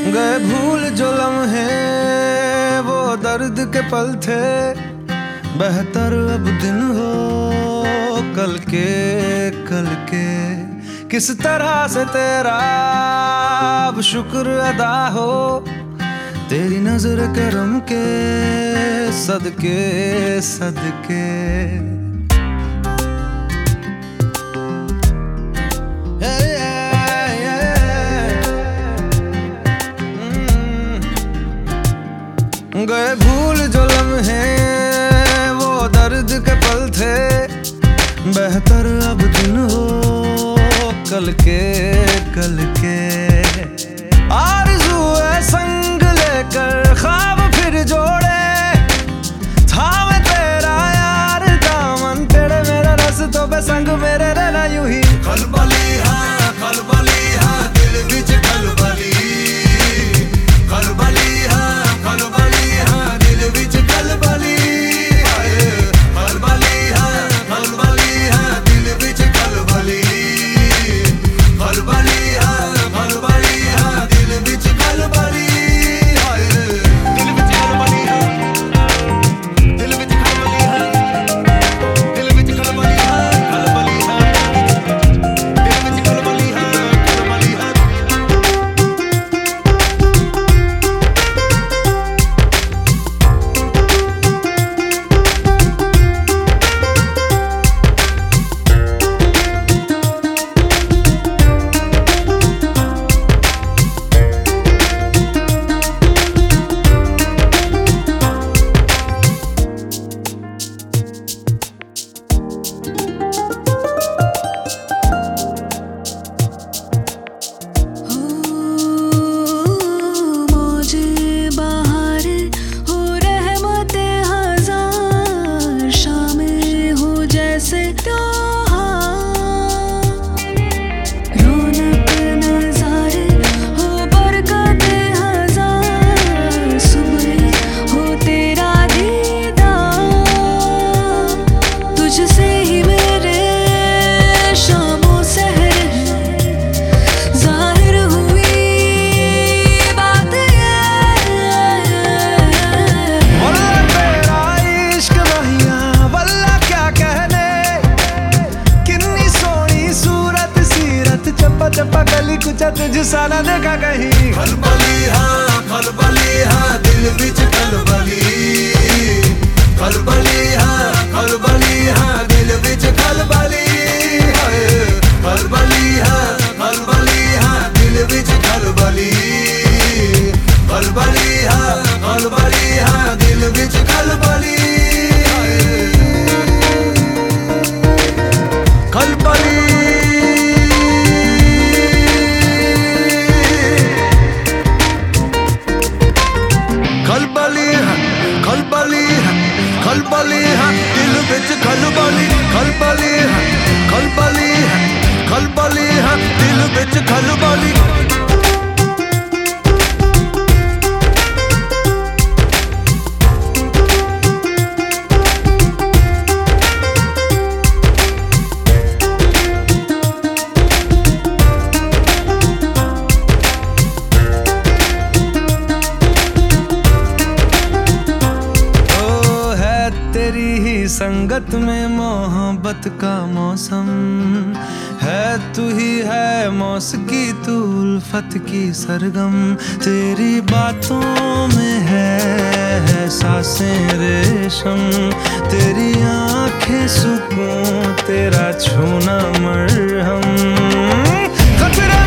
गए भूल जो लम्हे वो दर्द के पल थे, बेहतर अब दिन हो कल के किस तरह से तेरा अब शुक्र अदा हो, तेरी नजर करम के सदके सदके। गए भूल जो लम्हे वो दर्द के पल थे, बेहतर अब दिन हो कल के आरज़ू है संग लेकर ख्वाब फिर जोड़े, था मैं तेरा यार दामन तेरे मेरे रास्तों पे संग मेरे रहना यूं ही। खलबली हाँ दिल विच खलबली, खलबली हाँ दिल विच खलबली, खलबली हाँ दिल विच खलबली, खलबली हाँ दिल विच खलबली, दिल विच खलबली हाँ, दिल विच खलबली हाँ, दिल विच खलबली हाँ, खलबली हाँ, दिल विच खलबली हाँ, खलबली हाँ। चप्पा गली कुचा तुझ सारा देखा कहीं। खलबली हाँ दिल विच खलबली, खलबली हाँ दिल विच खलबली, खलबली हाँ दिल विच खलबली, खलबली हाँ दिल विच खलबली, खलबली खलबली हाँ दिल विच खलबली, खलबली हाँ दिल विच खलबली। तेरी ही संगत में मोहब्बत का मौसम है, तू ही है मौसिकी तू उल्फत की सरगम, तेरी बातों में है सांसें रेशम, तेरी आंखें सुकून तेरा छूना मरहम। खतरा